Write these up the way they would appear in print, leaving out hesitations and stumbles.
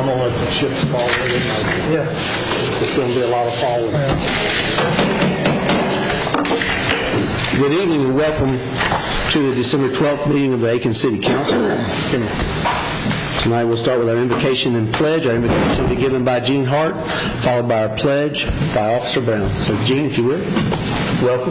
I'm going to let the chips fall. Yeah. It's going to be a lot of falling. Good evening and welcome to the December 12th meeting of the Aiken City Council. Tonight we'll start with our invocation and pledge. Our invocation will be given by Gene Hart, followed by our pledge by Officer Brown. So Gene, if you would, welcome.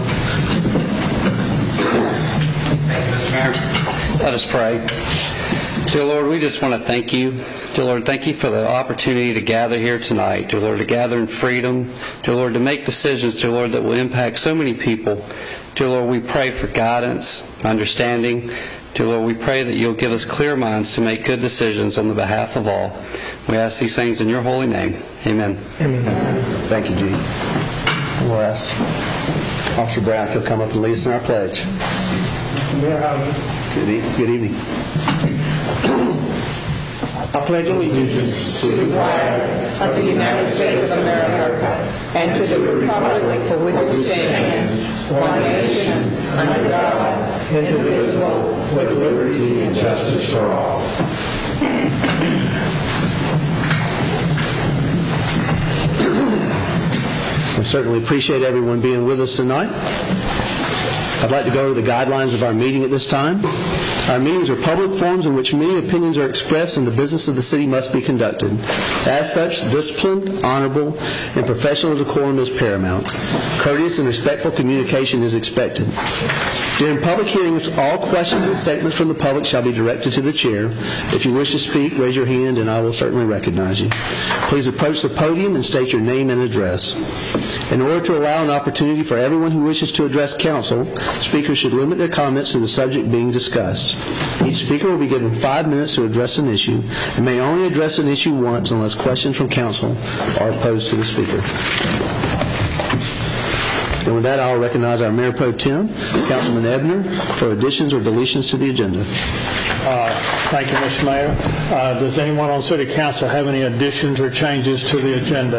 Thank you, Mr. Mayor. Let us pray. Dear Lord, we just want to thank you. Dear Lord, thank you for the opportunity to gather here tonight. Dear Lord, to gather in freedom. Dear Lord, to make decisions, dear Lord, that will impact so many people. Dear Lord, we pray for guidance, understanding. Dear Lord, we pray that you'll give us clear minds to make good decisions on the behalf of all. We ask these things in your holy name. Amen. Amen. Thank you, Gene. We'll ask Officer Brown if he'll come up and lead us in our pledge. Good evening. I pledge allegiance to the flag of the United States of America and to the republic for which it stands, one nation, under God, indivisible, with liberty and justice for all. We certainly appreciate everyone being with us tonight. I'd like to go over the guidelines of our meeting at this time. Our meetings are public forums in which many opinions are expressed and the business of the city must be conducted. As such, disciplined, honorable, and professional decorum is paramount. Courteous and respectful communication is expected. During public hearings, all questions and statements from the public shall be directed to the chair. If you wish to speak, raise your hand and I will certainly recognize you. Please approach the podium and state your name and address. In order to allow an opportunity for everyone who wishes to address council, speakers should limit their comments to the subject being discussed. Each speaker will be given 5 minutes to address an issue and may only address an issue once unless questions from council are posed to the speaker. And with that, I'll recognize our Mayor Pro Tem, Councilman Ebner, for additions or deletions to the agenda. Thank you, Mr. Mayor. Does anyone on City Council have any additions or changes to the agenda?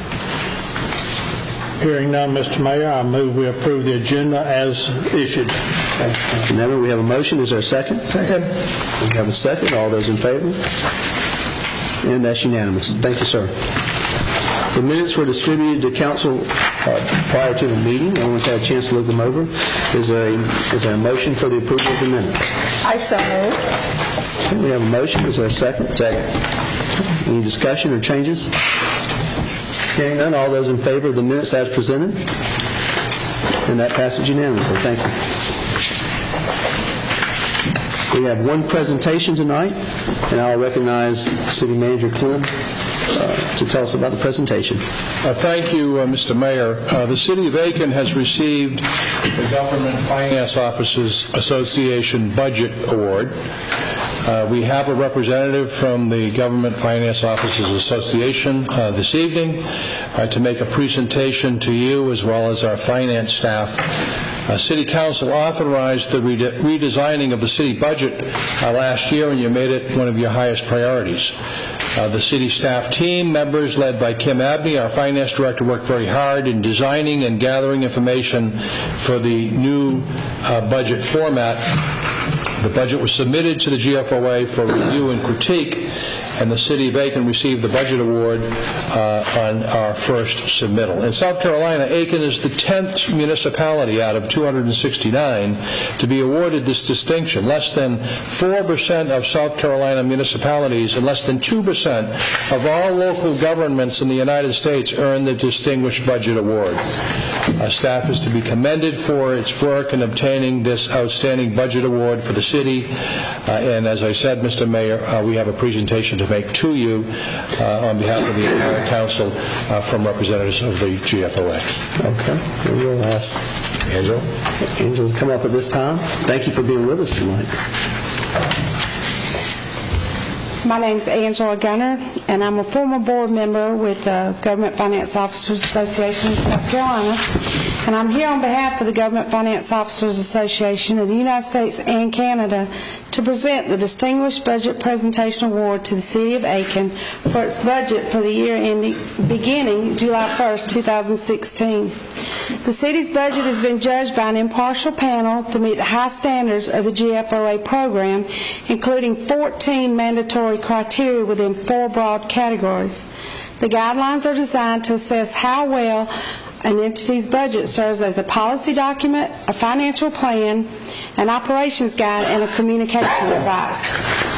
Hearing none, Mr. Mayor, I move we approve the agenda as issued. Never. We have a motion. Is there a second? Second. We have a second. All those in favor? And that's unanimous. Thank you, sir. The minutes were distributed to council prior to the meeting. Everyone's had a chance to look them over. Is there a motion for the approval of the minutes? I so move. Okay, we have a motion. Is there a second? Second. Any discussion or changes? Hearing none, all those in favor of the minutes as presented? And that passes unanimously. Thank you. We have one presentation tonight, and I'll recognize City Manager Clem to tell us about the presentation. Thank you, Mr. Mayor. The City of Aiken has received the Government Finance Officers Association Budget Award. We have a representative from the Government Finance Officers Association this evening to make a presentation to you as well as our finance staff. City Council authorized the redesigning of the city budget last year, and you made it one of your highest priorities. The city staff team members led by Kim Abney, our finance director, worked very hard in designing and gathering information for the new budget format. The budget was submitted to the GFOA for review and critique, and the City of Aiken received the Budget Award on our first submittal. In South Carolina, Aiken is the 10th municipality out of 269 to be awarded this distinction. Less than 4% of South Carolina municipalities and less than 2% of all local governments in the United States earn the Distinguished Budget Award. Staff is to be commended for its work in obtaining this outstanding budget award for the city. And as I said, Mr. Mayor, we have a presentation to make to you on behalf of the entire council from representatives of the GFOA. Okay. We'll ask Angela to come up at this time. Thank you for being with us tonight. My name is Angela Gunner, and I'm a former board member with the Government Finance Officers Association of South Carolina. And I'm here on behalf of the Government Finance Officers Association of the United States and Canada to present the Distinguished Budget Presentation Award to the City of Aiken for its budget for the year beginning July 1st, 2016. The city's budget has been judged by an impartial panel to meet the high standards of the GFOA program, including 14 mandatory criteria within 4 broad categories. The guidelines are designed to assess how well an entity's budget serves as a policy document, a financial plan, an operations guide, and a communication device.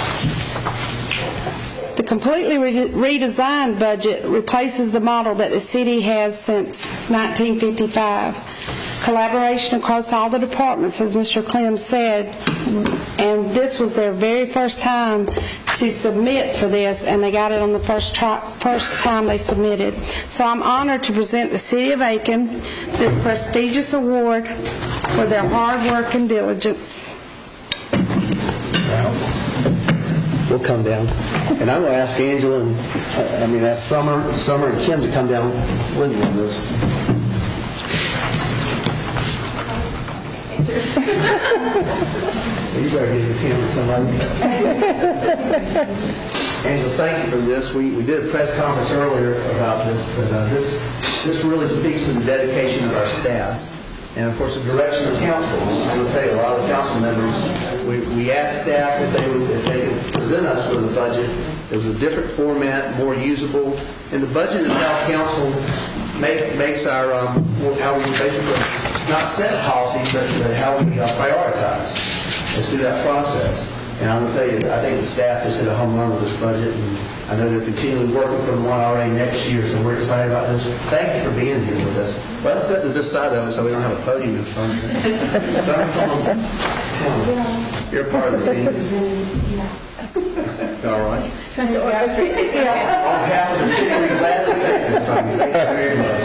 The completely redesigned budget replaces the model that the city has since 1955. Collaboration across all the departments, as Mr. Clem said, and this was their very first time to submit for this, and they got it on the first time they submitted. So I'm honored to present the City of Aiken this prestigious award for their hard work and diligence. We'll come down. And I'm going to ask Angela and, ask Summer and Kim to come down with me on this. You better give the camera to somebody. Angela, thank you for this. We did a press conference earlier about this, but this really speaks to the dedication of our staff. And, of course, the direction of council. I will tell you, a lot of the council members, we asked staff if they could present us with a budget. It was a different format, more usable. And the budget is how council makes our, how we basically not set policies, but how we prioritize. Let's do that process. And I'm going to tell you, I think the staff has hit a home run with this budget, and I know they're continually working for the one already next year, so we're excited about this. Thank you for being here with us. Let's step to this side of it so we don't have a podium in front of you. Sorry, come on. You're part of the team. All right. On behalf of the city, we gladly take this from you. Thank you very much.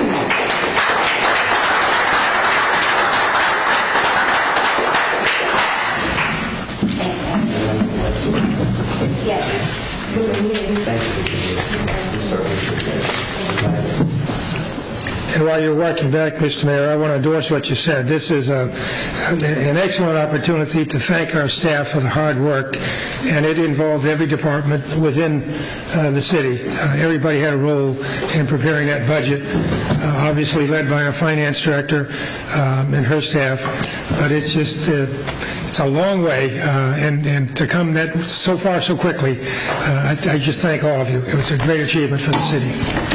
And while you're walking back, Mr. Mayor, I want to endorse what you said. This is an excellent opportunity to thank our staff for the hard work, and it involved every department within the city. Everybody had a role in preparing that budget, obviously led by our finance director and her staff, but it's just it's a long way, and to come that so far so quickly, I just thank all of you. It was a great achievement for the city.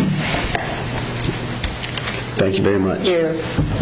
Thank you very much. Thank you.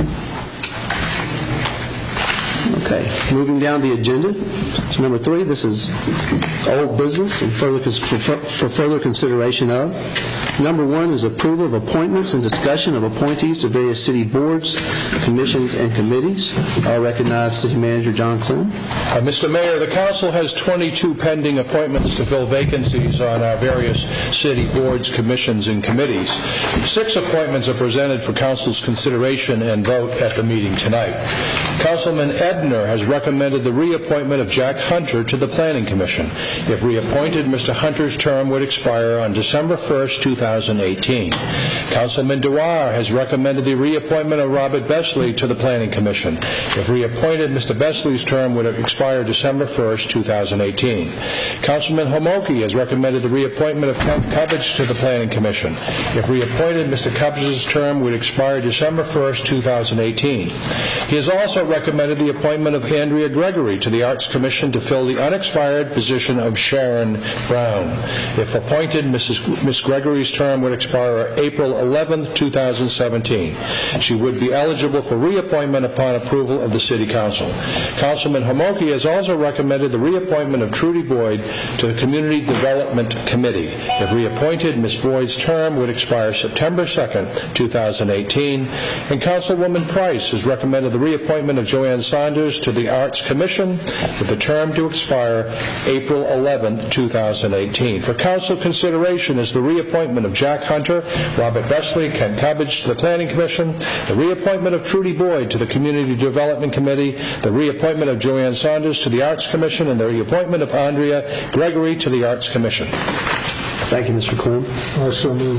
Okay, moving down the agenda. So number 3, this is old business and for further consideration of. Number 1 is approval of appointments and discussion of appointees to various city boards, commissions, and committees. I'll recognize City Manager John Clem. Mr. Mayor, the council has 22 pending appointments to fill vacancies on our various city boards, commissions, and committees. 6 appointments are presented for council's consideration and vote at the meeting tonight. Councilman Edner has recommended the reappointment of Jack Hunter to the Planning Commission. If reappointed, Mr. Hunter's term would expire on December 1st, 2018. Councilman Dewar has recommended the reappointment of Robert Besley to the Planning Commission. If reappointed, Mr. Besley's term would expire December 1st, 2018. Councilman Homoki has recommended the reappointment of Kent Cubbage to the Planning Commission. If reappointed, Mr. Cubbage's term would expire December 1st, 2018. He has also recommended the appointment of Andrea Gregory to the Arts Commission to fill the unexpired position of Sharon Brown. If appointed, Ms. Gregory's term would expire April 11th, 2017. She would be eligible for reappointment upon approval of the City Council. Councilman Homoki has also recommended the reappointment of Trudy Boyd to the Community Development Committee. If reappointed, Ms. Boyd's term would expire September 2nd, 2018. And Councilwoman Price has recommended the reappointment of Joanne Saunders to the Arts Commission with the term to expire April 11th, 2018. For council consideration is the reappointment of Jack Hunter, Robert Besley, Kent Cubbage to the Planning Commission, the reappointment of Trudy Boyd to the Community Development Committee, the reappointment of Joanne Saunders to the Arts Commission, and the reappointment of Andrea Gregory to the Arts Commission. Thank you, Mr. Clem. Also moved.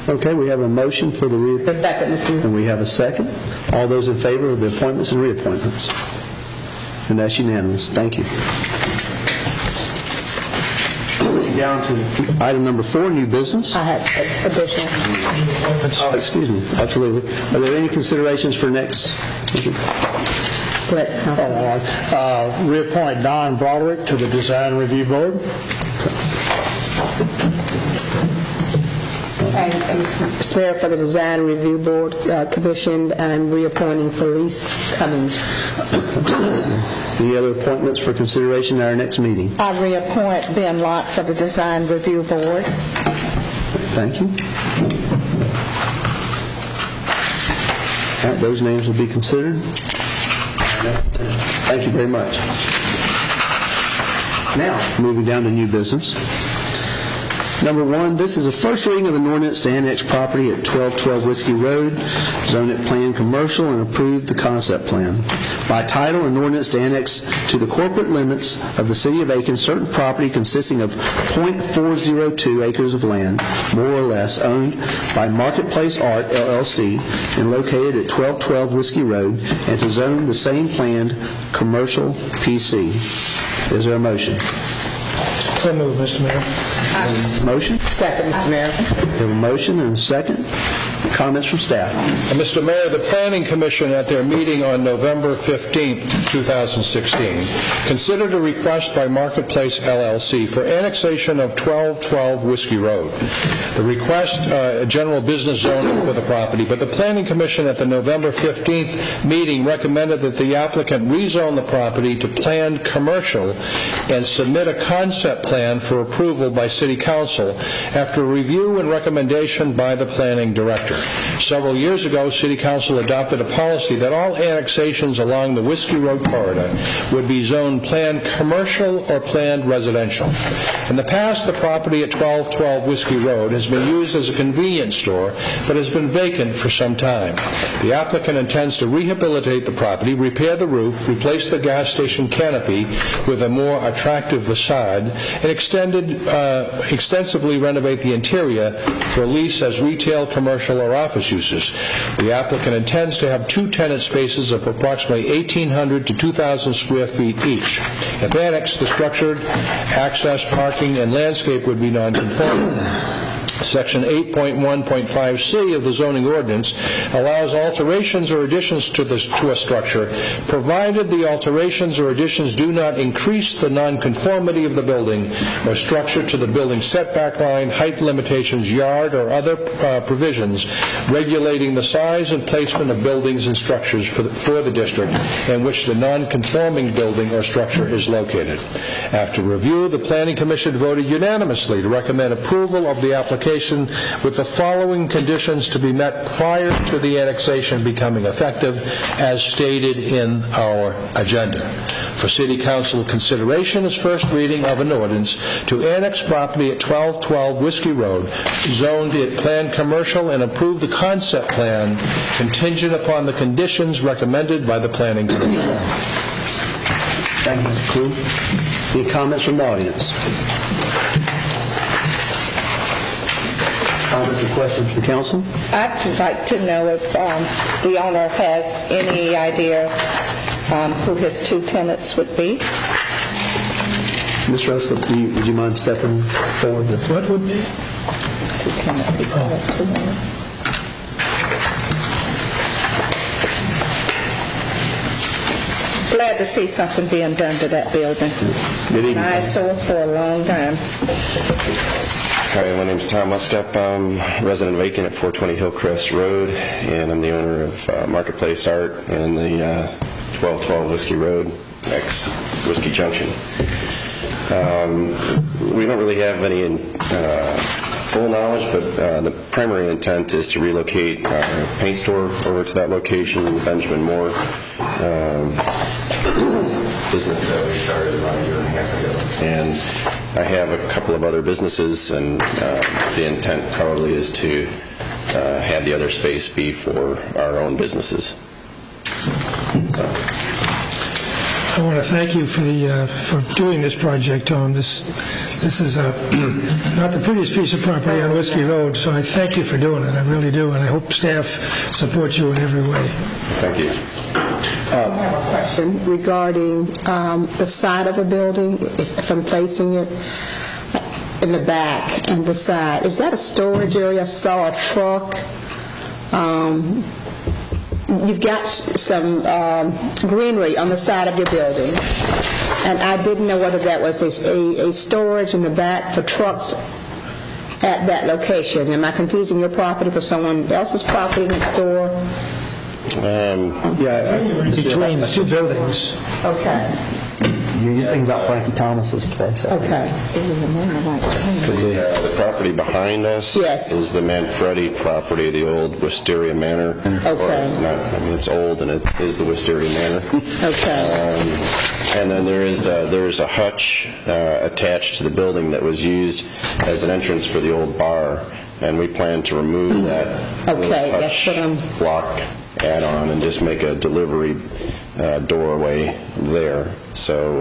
Okay, we have a motion for the reappointment. Second, Mr. Mayor. And we have a second. All those in favor of the appointments and reappointments? And that's unanimous. Thank you. Down to item number 4, new business. I have additional. Oh, excuse me. Absolutely. Are there any considerations for next? Reappoint Don Broderick to the Design Review Board. And Mr. Mayor, for the Design Review Board Commission, I'm reappointing Felice Cummings. Any other appointments for consideration at our next meeting? I reappoint Ben Lott for the Design Review Board. Thank you. All right, those names will be considered. Thank you very much. Now, moving down to new business. Number 1, this is a first reading of an ordinance to annex property at 1212 Whiskey Road, zone it planned commercial, and approve the concept plan. By title, an ordinance to annex to the corporate limits of the City of Aiken certain property consisting of .402 acres of land, more or less, owned by Marketplace Art, LLC, and located at 1212 Whiskey Road, and to zone the same planned commercial PC. Is there a motion? So moved, Mr. Mayor. Motion? Second, Mr. Mayor. We have a motion and a second. Comments from staff? Mr. Mayor, the Planning Commission at their meeting on November 15, 2016, considered a request by Marketplace LLC for annexation of 1212 Whiskey Road. The request, general business zoning for the property, but the Planning Commission at the November 15th meeting recommended that the applicant rezone the property to planned commercial and submit a concept plan for approval by City Council after review and recommendation by the Planning Director. Several years ago, City Council adopted a policy that all annexations along the Whiskey Road corridor would be zoned planned commercial or planned residential. In the past, the property at 1212 Whiskey Road has been used as a convenience store, but has been vacant for some time. The applicant intends to rehabilitate the property, repair the roof, replace the gas station canopy with a more attractive facade, and extensively renovate the interior for lease as retail, commercial, or office uses. The applicant intends to have 2 tenant spaces of approximately 1,800 to 2,000 square feet each. If annexed, the structured access, parking, and landscape would be non-conforming. Section 8.1.5C of the zoning ordinance allows alterations or additions to a structure, provided the alterations or additions do not increase the nonconformity of the building or structure to the building setback line, height limitations, yard, or other provisions regulating the size and placement of buildings and structures for the district in which the nonconforming building or structure is located. After review, the Planning Commission voted unanimously to recommend approval of the application with the following conditions to be met prior to the annexation becoming effective, as stated in our agenda. For City Council consideration is first reading of an ordinance to annex property at 1212 Whiskey Road, zoned it planned commercial, and approve the concept plan contingent upon the conditions recommended by the Planning Commission. Thank you, Mr. Clue. Any comments from the audience? Comments or questions from council? I'd like to know if the owner has any idea who his 2 tenants would be. Ms. Ruskell, would you mind stepping forward? What would be? His 2 tenants. He's got 2 tenants. Glad to see something being done to that building. Good evening. I saw it for a long time. Hi, my name is Tom Muscup. I'm a resident of Aiken at 420 Hillcrest Road, and I'm the owner of Marketplace Art and the 1212 Whiskey Road, ex-Whiskey Junction. We don't really have any full knowledge, but the primary intent is to relocate our paint store over to that location, the Benjamin Moore business that we started about a year and a half ago. And I have a couple of other businesses, and the intent probably is to have the other space be for our own businesses. I want to thank you for doing this project, Tom. This This is not the prettiest piece of property on Whiskey Road, so I thank you for doing it. I really do, and I hope staff supports you in every way. Thank you. I have a question regarding the side of the building, if I'm facing it, in the back and the side. Is that a storage area? I saw a truck. You've got some greenery on the side of your building, and I didn't know whether that was a storage in the back for trucks at that location. Am I confusing your property for someone else's property next door? Between the two buildings. Okay. You're thinking about Frankie Thomas's place. Okay. The property behind us is the Manfredi property, the old Wisteria Manor. Okay. It's old, and it is the Wisteria Manor. Okay. And then there is a hutch attached to the building that was used as an entrance for the old bar, and we plan to remove that hutch block add-on and just make a delivery doorway there. So,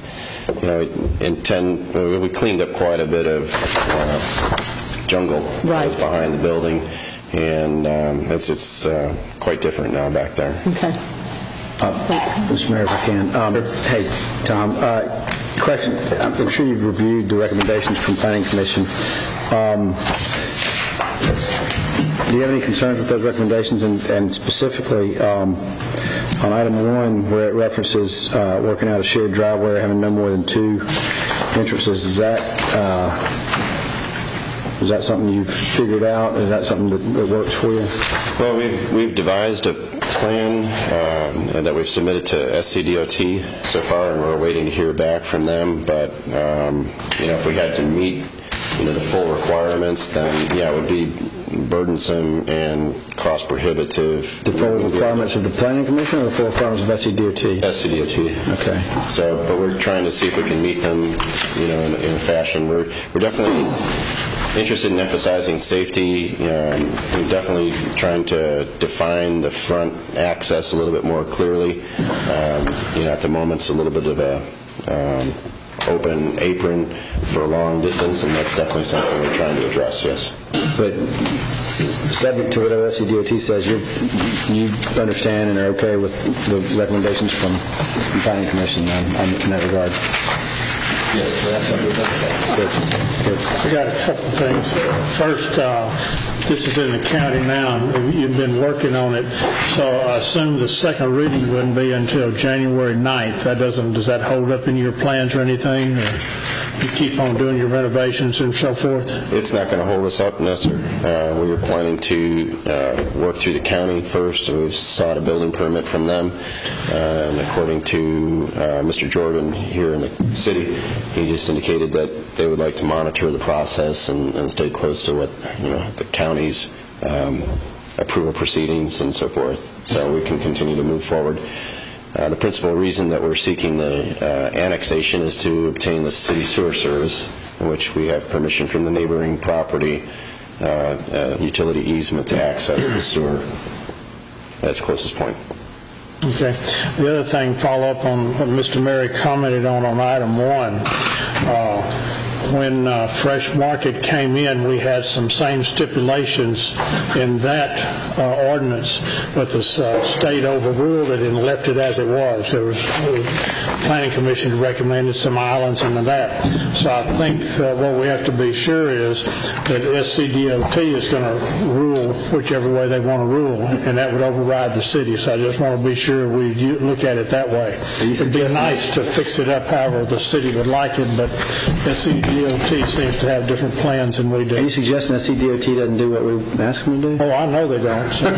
we cleaned up quite a bit of jungle that was behind the building, and it's quite different now back there. Okay. Mr. Mayor, if I can. Hey, Tom, question. I'm sure you've reviewed the recommendations from Planning Commission. Do you have any concerns with those recommendations, and specifically on item 1, where it references working out a shared driveway or having no more than 2 entrances? Is that something you've figured out? Is that something that works for you? Well, we've devised a plan that we've submitted to SCDOT so far, and we're waiting to hear back from them. But if we had to meet the full requirements, then it would be burdensome and cost prohibitive. The full requirements of the Planning Commission or the full requirements of SCDOT? SCDOT. Okay. So, but we're trying to see if we can meet them, in a fashion. We're definitely interested in emphasizing safety. We're definitely trying to define the front access a little bit more clearly. At the moment, it's a little bit of a open apron for a long distance, and that's definitely something we're trying to address, yes. But subject to whatever SCDOT says, you understand and are okay with the recommendations from the Planning Commission in that regard? Yes, that's what we're looking at. I got a couple of things. First, this is in the county now. You've been working on it, so I assume the second reading wouldn't be until January 9th. Does that hold up in your plans or anything? Or you keep on doing your renovations and so forth? It's not going to hold us up, no, sir. We were planning to work through the county first. We sought a building permit from them, and according to Mr. Jordan here in the city, he just indicated that they would like to monitor the process and stay close to what the county's approval proceedings and so forth, so we can continue to move forward. The principal reason that we're seeking the annexation is to obtain the city sewer service, in which we have permission from the neighboring property utility easement to access the sewer at its closest point. Okay. The other thing, follow up on what Mr. Mary commented on item 1. When Fresh Market came in, we had some same stipulations in that ordinance, but the state overruled it and left it as it was. The Planning Commission recommended some islands into that. So I think what we have to be sure is that SCDOT is going to rule whichever way they want to rule, and that would override the city. So I just want to be sure we look at it that way. It would be nice to fix it up however the city would like it, but SCDOT seems to have different plans than we do. Are you suggesting that SCDOT doesn't do what we ask them to do? Oh, I know they don't. So.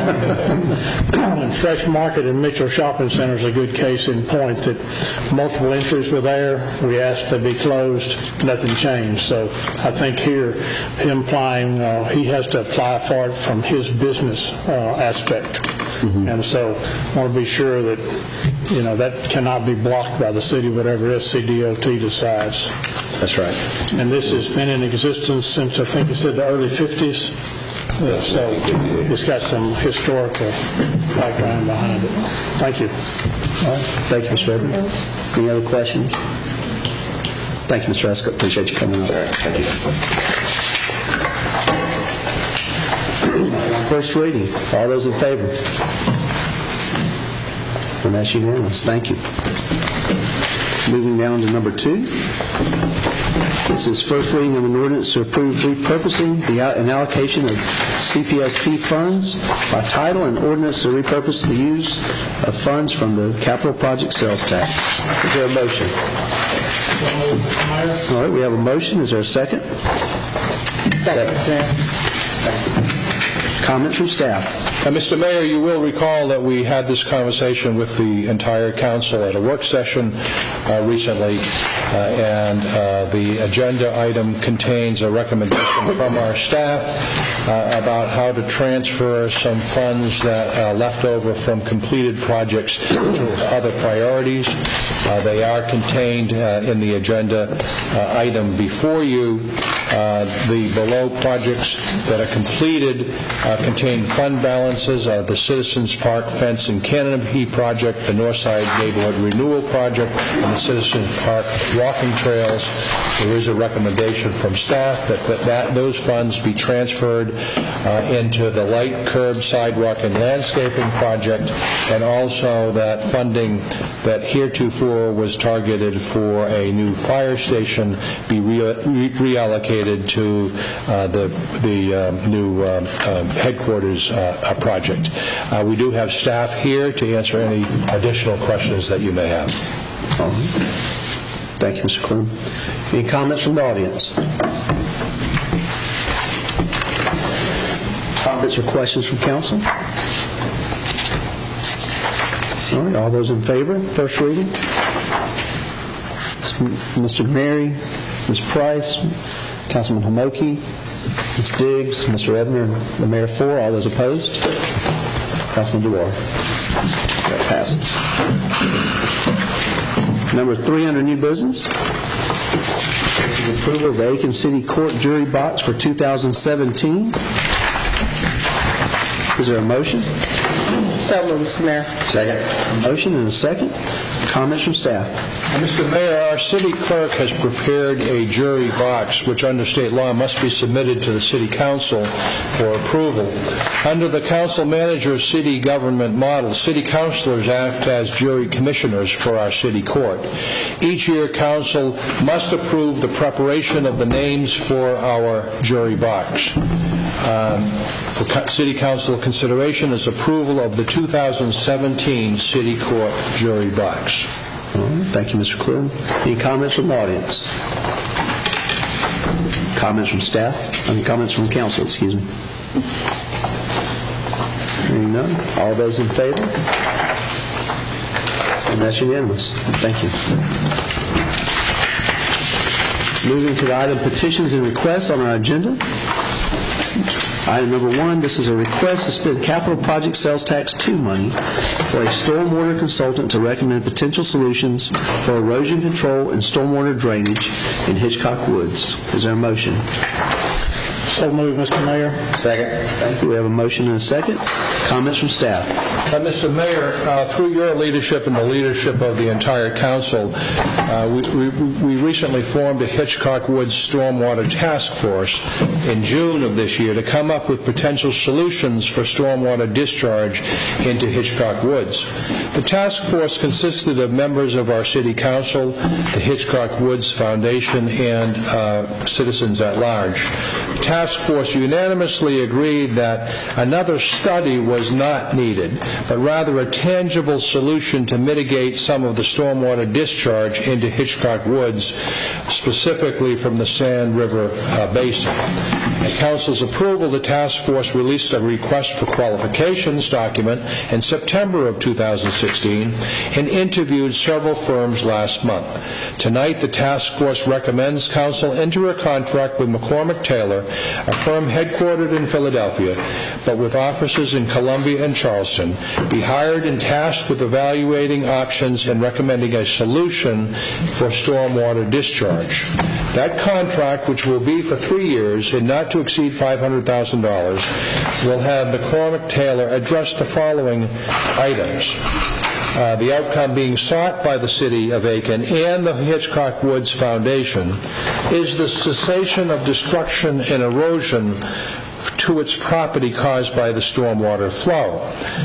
And Fresh Market and Mitchell Shopping Center is a good case in point that multiple entries were there. We asked they be closed. Nothing changed. So I think here, him applying, he has to apply for it from his business aspect. Mm-hmm. And so I want to be sure that, that cannot be blocked by the city, whatever SCDOT decides. That's right. And this has been in existence since, I think you said, the early 50s. So it's got some historical background behind it. Thank you. All right. Thank you, Mr. Edmond. Any other questions? Thank you, Mr. Escott. Appreciate you coming up. Thank you. First reading. All those in favor? And that's unanimous. Thank you. Moving down to number 2. This is first reading of an ordinance to approve repurposing an allocation of CPST funds by title and ordinance to repurpose the use of funds from the capital project sales tax. Is there a motion? All right, we have a motion. Is there a second? Second. Comments from staff? Mr. Mayor, you will recall that we had this conversation with the entire council at a work session recently, and the agenda item contains a recommendation from our staff about how to transfer some funds that are left over from completed projects to other priorities. They are contained in the agenda item before you. The below projects that are completed contain fund balances, the Citizens Park Fence and Canopy Project, the Northside Neighborhood Renewal Project, and the Citizens Park Walking Trails. There is a recommendation from staff that those funds be transferred into the light curb, sidewalk, and landscaping project, and also that funding that heretofore was targeted for a new fire station be reallocated to the new headquarters project. We do have staff here to answer any additional questions that you may have. Thank you, Mr. Clune. Any comments from the audience? Comments or questions from council? All right, all those in favor, first reading? Mr. Mary, Ms. Price, Councilman Homoki, Ms. Diggs, Mr. Ebner, and the Mayor for. All those opposed? Councilman Dewar. That passes. Number 3 under new business. Approval of the Aiken City Court jury box for 2017. Is there a motion? So moved, Mr. Mayor. Second. A motion and a second. Comments from staff? Mr. Mayor, our city clerk has prepared a jury box which under state law must be submitted to the city council for approval. Under the council manager city government model, city councilors act as jury commissioners for our city court. Each year, council must approve the preparation of the names for our jury box. For city council consideration is approval of the 2017 city court jury box. Thank you, Mr. Clune. Any comments from the audience? Comments from staff? Comments from council, excuse me. Hearing none. All those in favor? And that's unanimous. Thank you. Moving to the item petitions and requests on our agenda. Item number 1, this is a request to spend capital project sales tax 2 money for a stormwater consultant to recommend potential solutions for erosion control and stormwater drainage in Hitchcock Woods. Is there a motion? So moved, Mr. Mayor. Second. Thank you. We have a motion and a second. Comments from staff? Mr. Mayor, through your leadership and the leadership of the entire council, we recently formed a Hitchcock Woods Stormwater Task Force in June of this year to come up with potential solutions for stormwater discharge into Hitchcock Woods. The task force consisted of members of our city council, the Hitchcock Woods Foundation, and citizens at large. The task force unanimously agreed that another study was not needed, but rather a tangible solution to mitigate some of the stormwater discharge into Hitchcock Woods, specifically from the Sand River Basin. At Council's approval, the task force released a request for qualifications document in September of 2016 and interviewed several firms last month. Tonight, the task force recommends Council enter a contract with McCormick Taylor, a firm headquartered in Philadelphia, but with offices in Columbia and Charleston, be hired and tasked with evaluating options and recommending a solution for stormwater discharge. That contract, which will be for 3 years and not to exceed $500,000, will have McCormick Taylor address the following items. the outcome being sought by the City of Aiken and the Hitchcock Woods Foundation is the cessation of destruction and erosion to its property caused by the stormwater flow.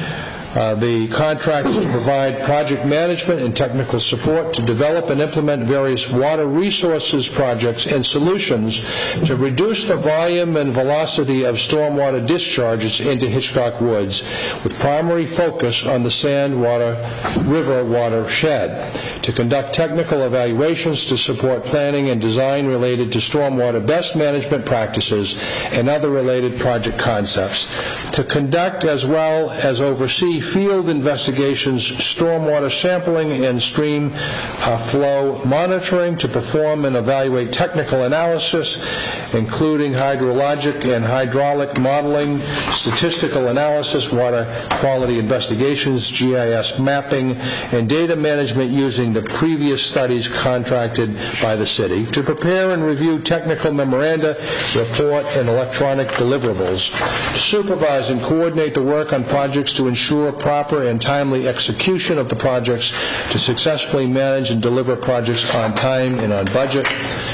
The contract is to provide project management and technical support to develop and implement various water resources projects and solutions to reduce the volume and velocity of stormwater discharges into Hitchcock Woods, with primary focus on the Sandwater River watershed, to conduct technical evaluations to support planning and design related to stormwater best management practices and other related project concepts, to conduct as well as oversee field investigations, stormwater sampling, and stream flow monitoring, to perform and evaluate technical analysis, including hydrologic and hydraulic modeling, statistical analysis, water quality investigations, GIS mapping, and data management using the previous studies contracted by the city, to prepare and review technical memoranda, report, and electronic deliverables, to supervise and coordinate the work on projects to ensure proper and timely execution of the projects, to successfully manage and deliver projects on time and on budget,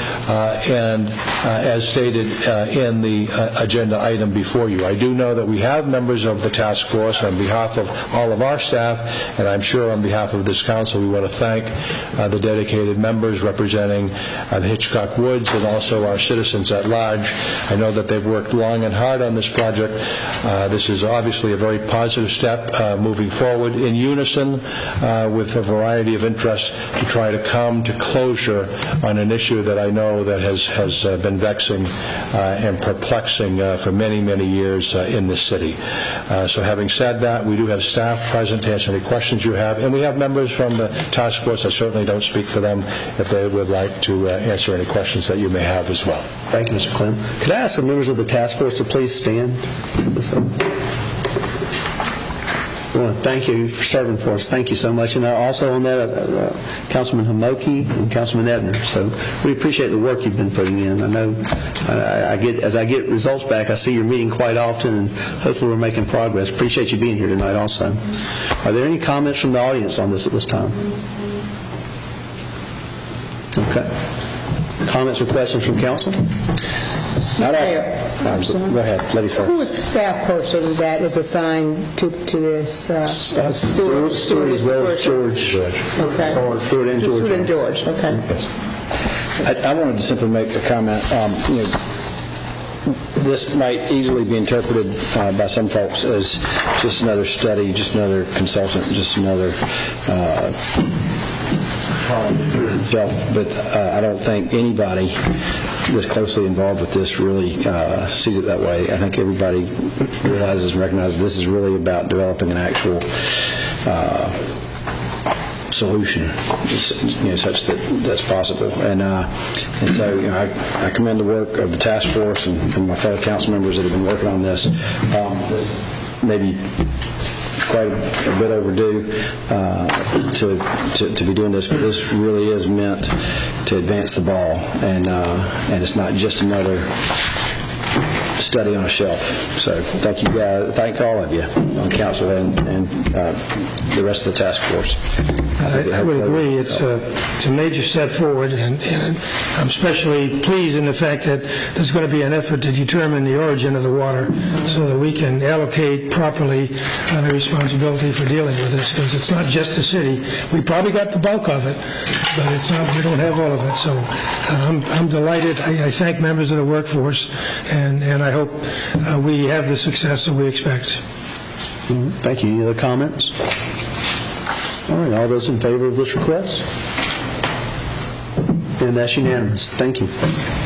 and as stated in the agenda item before you. I do know that we have members of the task force. On behalf of all of our staff, and I'm sure on behalf of this council, we want to thank the dedicated members representing the Hitchcock Woods and also our citizens at large. I know that they've worked long and hard on this project. This is obviously a very positive step moving forward in unison with a variety of interests to try to come to closure on an issue that I know that has been vexing and perplexing for many, many years in this city. So having said that, we do have staff present to answer any questions you have, and we have members from the task force. I certainly don't speak for them if they would like to answer any questions that you may have as well. Thank you, Mr. Clem. Could I ask the members of the task force to please stand? I want to thank you for serving for us. Thank you so much. And also on that, Councilman Homoki and Councilman Ebner. So we appreciate the work you've been putting in. I know as I get results back, I see your meeting quite often, and hopefully we're making progress. Appreciate you being here tonight also. Are there any comments from the audience on this at this time? Okay. Comments or questions from council? Go ahead, lady first. Who is the staff person that is assigned to this? Stuart as well as George. Okay. Stuart and George. Stuart and George. Okay. I wanted to simply make a comment. This might easily be interpreted by some folks as just another study, just another consultant, just another but I don't think anybody that's closely involved with this really sees it that way. I think everybody realizes and recognizes this is really about developing an actual solution, such that that's possible. And so I commend the work of the task force and my fellow council members that have been working on this. This may be quite a bit overdue to be doing this, but this really is meant to advance the ball, and it's not just another study on a shelf. So thank you guys, thank all of you on council and the rest of the task force. I would agree. It's a major step forward, and I'm especially pleased in the fact that there's going to be an effort to determine the origin of the water so that we can allocate properly the responsibility for dealing with this, because it's not just the city. We probably got the bulk of it, but it's not. We don't have all of it. So I'm delighted. I thank members of the workforce, and I hope we have the success that we expect. Thank you. Any other comments? All right, all those in favor of this request? And that's unanimous. Thank you.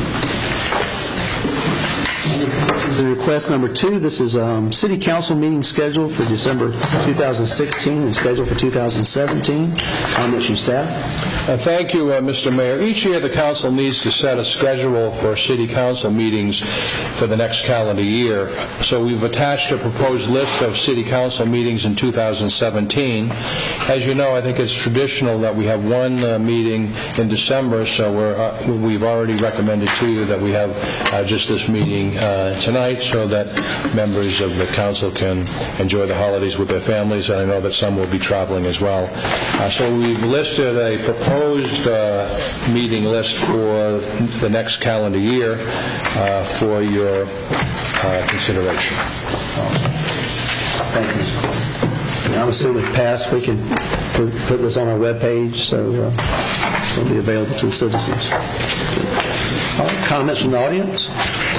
The request number 2, this is City Council meeting scheduled for December 2016 and scheduled for 2017. Comments from staff? Thank you, Mr. Mayor. Each year the council needs to set a schedule for city council meetings for the next calendar year. So we've attached a proposed list of city council meetings in 2017. As you know, I think it's traditional that we have one meeting in December, so we've already recommended to you that we have just this meeting tonight. tonight so that members of the council can enjoy the holidays with their families, and I know that some will be traveling as well. So we've listed a proposed meeting list for the next calendar year for your consideration. Thank you. I'm assuming if passed, we can put this on our webpage, so it'll be available to the citizens. All right, comments from the audience?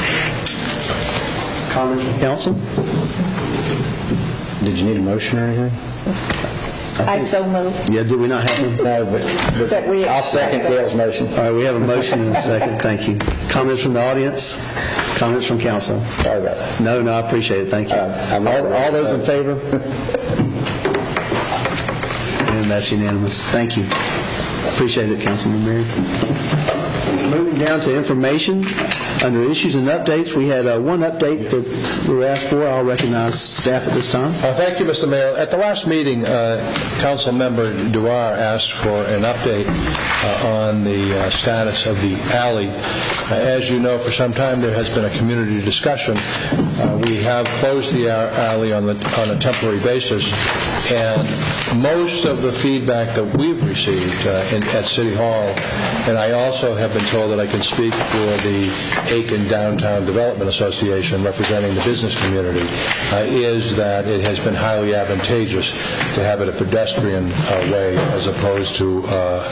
Comments from council? Did you need a motion or anything? I so move. Yeah, do we not have one? No, but I'll second Gail's motion. All right, we have a motion and a second. Thank you. Comments from the audience? Comments from council? Sorry about that. No, I appreciate it. Thank you. All those in favor? And that's unanimous. Thank you. Appreciate it, Councilman Mary. Moving down to information. Under issues and updates, we had one update that we were asked for. I'll recognize staff at this time. Thank you, Mr. Mayor. At the last meeting, Council Member Duar asked for an update on the status of the alley. As you know, for some time there has been a community discussion. We have closed the alley on a temporary basis, and most of the feedback that we've received at City Hall, and I also have been told that I can speak for the Aiken Downtown Development Association representing the business community, is that it has been highly advantageous to have it a pedestrian way as opposed to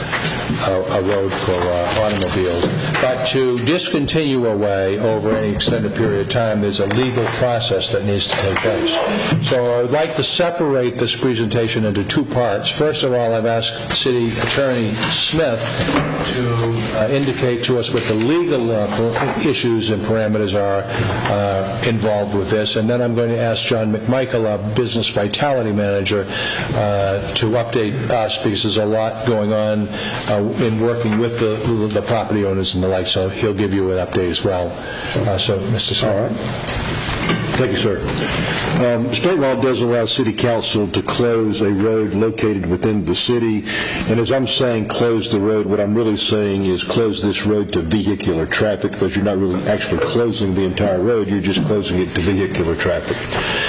a road for automobiles. But to discontinue a way over any extended period of time, there's a legal process that needs to take place. So I would like to separate this presentation into two parts. First of all, I've asked City Attorney Smith to indicate to us what the legal issues and parameters are involved with this, and then I'm going to ask John McMichael, our Business Vitality Manager, to update us, because there's a lot going on in working with the property owners and the like, so he'll give you an update as well. So, Mr. Smith. All right. Thank you, sir. State law does allow City Council to close a road located within the city, and as I'm saying close the road, what I'm really saying is close this road to vehicular traffic, because you're not really actually closing the entire road, you're just closing it to vehicular traffic.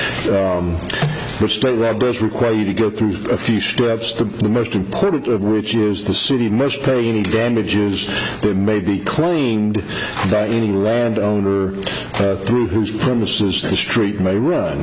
But state law does require you to go through a few steps, the most important of which is the city must pay any damages that may be claimed by any landowner through whose premises the street may run.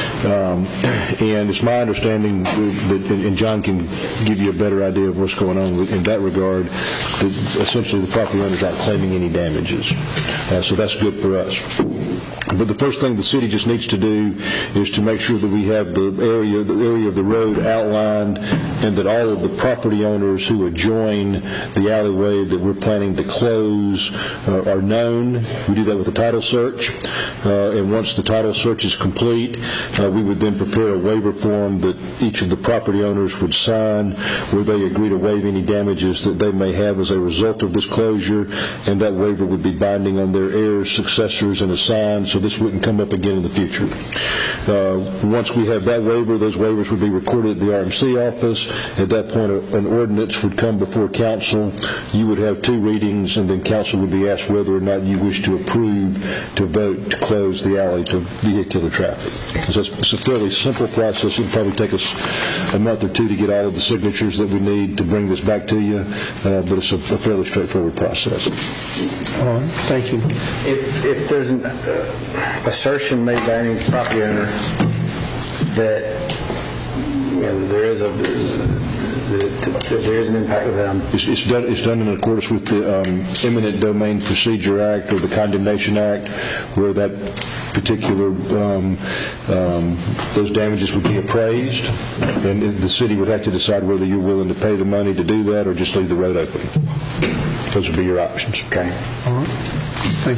And it's my understanding that, and John can give you a better idea of what's going on in that regard, that essentially the property owner's not claiming any damages. So that's good for us. But the first thing the city just needs to do is to make sure that we have the area of the road outlined, and that all of the property owners who adjoin the alleyway that we're planning to close are known. We do that with a title search, and once the title search is complete, we would then prepare a waiver form that each of the property owners would sign, where they agree to waive any damages that they may have as a result of this closure, and that waiver would be binding on their heirs, successors, and assigned, so this wouldn't come up again in the future. Once we have that waiver, those waivers would be recorded at the RMC office. At that point, an ordinance would come before council. You would have two readings, and then council would be asked whether or not you wish to approve to vote to close the alley to vehicular traffic. So it's a fairly simple process. It would probably take us a month or two to get all of the signatures that we need to bring this back to you, but it's a fairly straightforward process. All right. Thank you. If there's an assertion made by any property owner that there is an impact of them, it's done in accordance with the Eminent Domain Procedure Act or the Condemnation Act, where that particular those damages would be appraised, and the city would have to decide whether you're willing to pay the money to do that or just leave the road open. Those would be your options. Okay. All right. Thank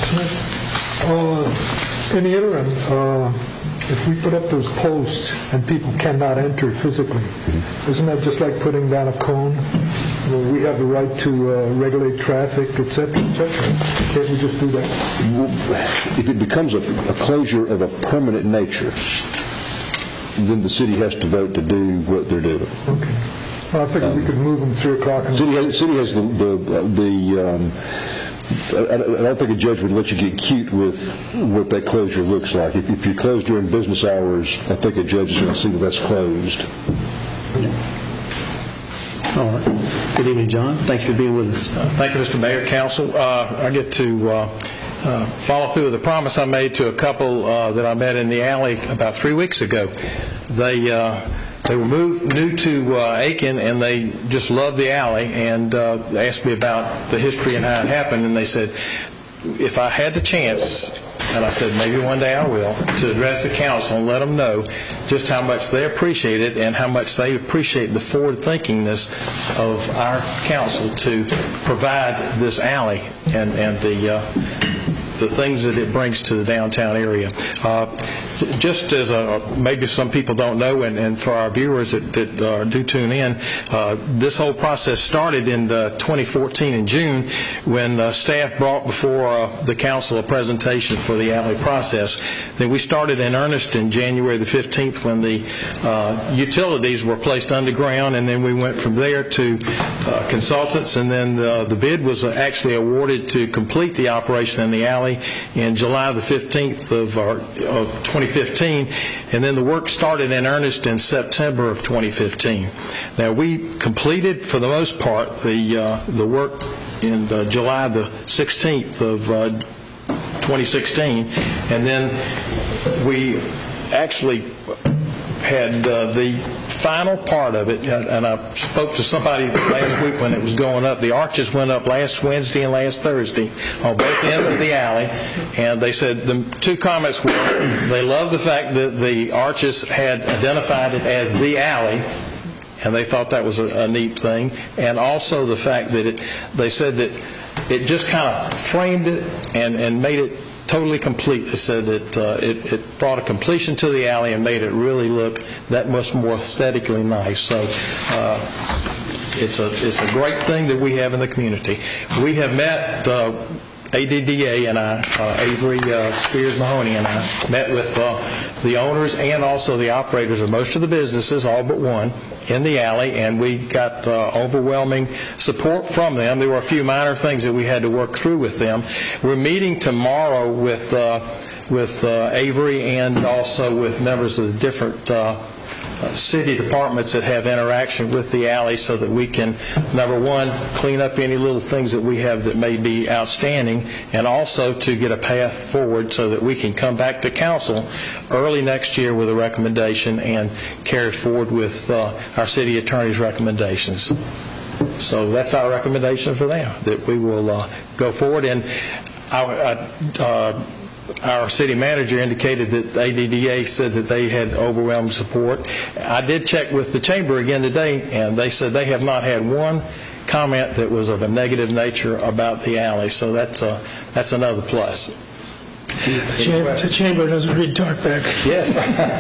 you. In the interim, if we put up those posts and people cannot enter physically, isn't that just like putting down a cone? Well, we have the right to regulate traffic, et cetera, et cetera. Can't we just do that? If it becomes a closure of a permanent nature, then the city has to vote to do what they're doing. Okay. Well, I figured we could move them 3 o'clock. The city has the don't think a judge would let you get cute with what that closure looks like. If you close during business hours, I think a judge is going to see that that's closed. All right. Good evening, John. Thank you for being with us. Thank you, Mr. Mayor, Council. I get to follow through with the promise I made to a couple that I met in the alley about 3 weeks ago. They were new to Aiken, and they just loved the alley, and asked me about the history and how it happened, and they said, if I had the chance, and I said, maybe one day I will, to address the council and let them know just how much they appreciate it and how much they appreciate the forward-thinkingness of our council to provide this alley and the things that it brings to the downtown area. Just as maybe some people don't know, and for our viewers that do tune in, this whole process started in 2014 in June when staff brought before the council a presentation for the alley process. Then we started in earnest in January the 15th when the utilities were placed underground, and then we went from there to consultants, and then the bid was actually awarded to complete the operation in the alley in July the 15th of 2015, and then the work started in earnest in September of 2015. Now, we completed, for the most part, the work in July the 16th of 2016, and then we actually had the final part of it, and I spoke to somebody last week when it was going up. The arches went up last Wednesday and last Thursday on both ends of the alley, and they said the two comments were they loved the fact that the arches had identified it as the alley, and they thought that was a neat thing, and also the fact that they said that it just kind of framed it and made it totally complete. They said that it brought a completion to the alley and made it really look that much more aesthetically nice. So it's a great thing that we have in the community. We have met ADDA and I, Avery Spears Mahoney and I, met with the owners and also the operators of most of the businesses, all but one, in the alley, and we got overwhelming support from them. There were a few minor things that we had to work through with them. We're meeting tomorrow with Avery and also with members of the different city departments that have interaction with the alley so that we can, number one, clean up any little things that we have that may be outstanding, and also to get a path forward so that we can come back to council early next year with a recommendation and carry forward with our city attorney's recommendations. So that's our recommendation for them, that we will go forward. And our city manager indicated that ADDA said that they had overwhelming support. I did check with the chamber again today, and they said they have not had one comment that was of a negative nature about the alley. So that's another plus. The chamber doesn't read talkback. Yes.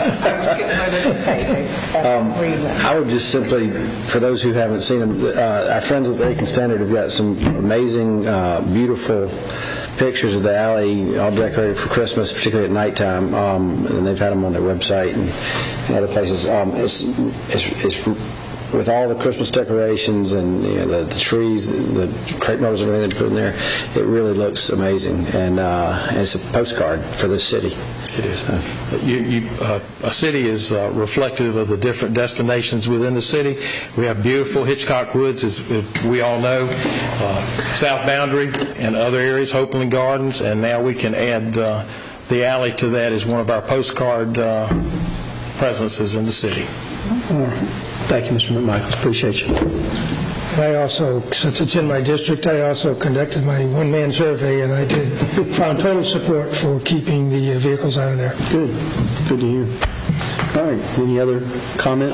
I would just simply, for those who haven't seen them, our friends at the Aiken Standard have got some amazing, beautiful pictures of the alley, all decorated for Christmas, particularly at nighttime, and they've had them on their website and other places. It's with all the Christmas decorations and the trees, the crepe myrtles, everything they put in there. It really looks amazing, and it's a postcard for this city. It is. A city is reflective of the different destinations within the city. We have beautiful Hitchcock Woods, as we all know, South Boundary and other areas, Hopeland Gardens, and now we can add the alley to that as one of our postcard presences in the city. Thank you, Mr. McMichael. Appreciate you. I also, since it's in my district, I also conducted my one-man survey, and I found total support for keeping the vehicles out of there. Good. Good to hear. All right. Any other comment?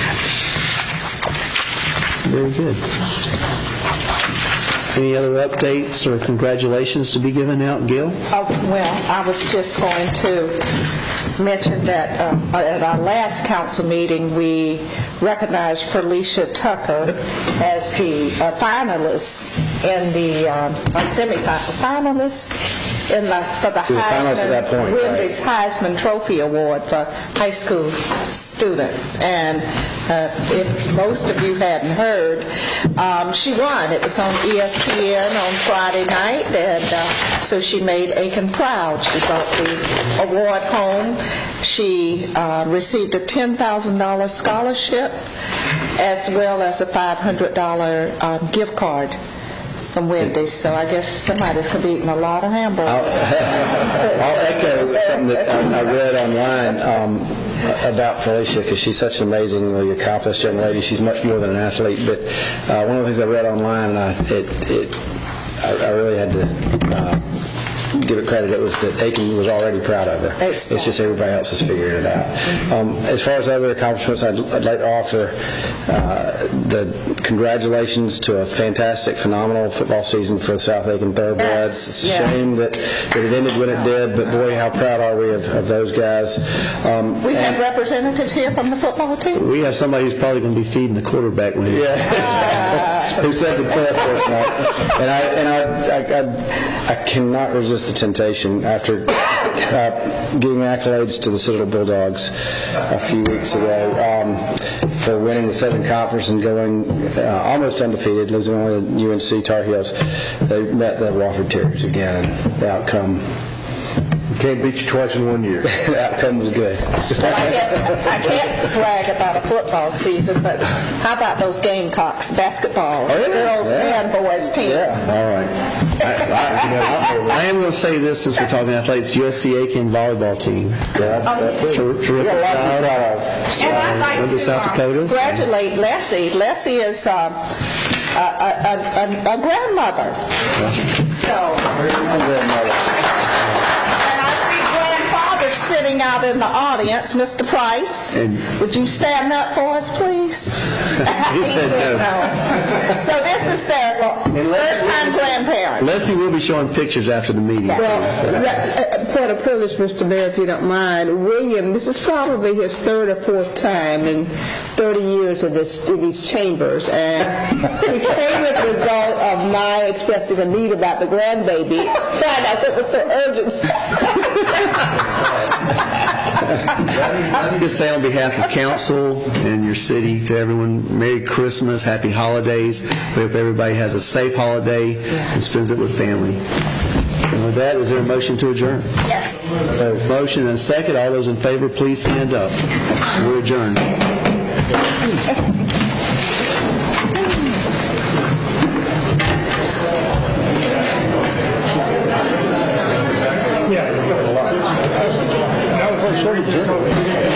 Very good. Any other updates or congratulations to be given out, Gail? Well, I was just going to mention that at our last council meeting, we recognized Felicia Tucker as the finalist in the semi-finalist for the finalists at that point, Wendy's Heisman Trophy Award for high school students. And if most of you hadn't heard, she won. It was on ESPN on Friday night, and so she made Aiken proud. She brought the award home. She received a $10,000 scholarship as well as a $500 gift card from Wendy's. So I guess somebody's going to be eating a lot of hamburgers. I'll echo something that I read online about Felicia, because she's such an amazingly accomplished young lady. She's much more than an athlete. But one of the things I read online, and I really had to give it credit, it was that Aiken was already proud of her. It's just everybody else is figuring it out. As far as other accomplishments, I'd like to offer the congratulations to a fantastic, phenomenal football season for the South Aiken Thoroughbreds. It's a shame that it ended when it did, but boy, how proud are we of those guys. We have representatives here from the football team. We have somebody who's probably going to be feeding the quarterback when who said the prayer for us, and I cannot resist the temptation after giving accolades to the Citadel Bulldogs a few weeks ago for winning the Southern Conference and going almost undefeated, losing only to UNC Tar Heels. They met the Wofford Terriers again, and the outcome. Can't beat you twice in 1 year. The outcome was good. Well, I guess I can't brag about a football season, but how about those Gamecocks basketball, girls and boys teams? Yeah, all right. I am going to say this since we're talking athletics, USC Aiken volleyball team. Terrific job. And I'd like to South Dakota. Congratulate Leslie. Leslie is a grandmother. So. Sitting out in the audience, Mr. Price. Would you stand up for us, please? He said no. So this is their first-time grandparents. Leslie will be showing pictures after the meeting. What a privilege, Mr. Mayor, if you don't mind. William, this is probably his third or fourth time in 30 years of these chambers, and he came as a result of my expressing a need about the grandbaby. Found out it was so urgent. Let me just say on behalf of council and your city to everyone, Merry Christmas, Happy Holidays. We hope everybody has a safe holiday and spends it with family. And with that, is there a motion to adjourn? Yes. Motion and a second. All those in favor, please stand up. We're adjourned. Yeah. That was sort of general.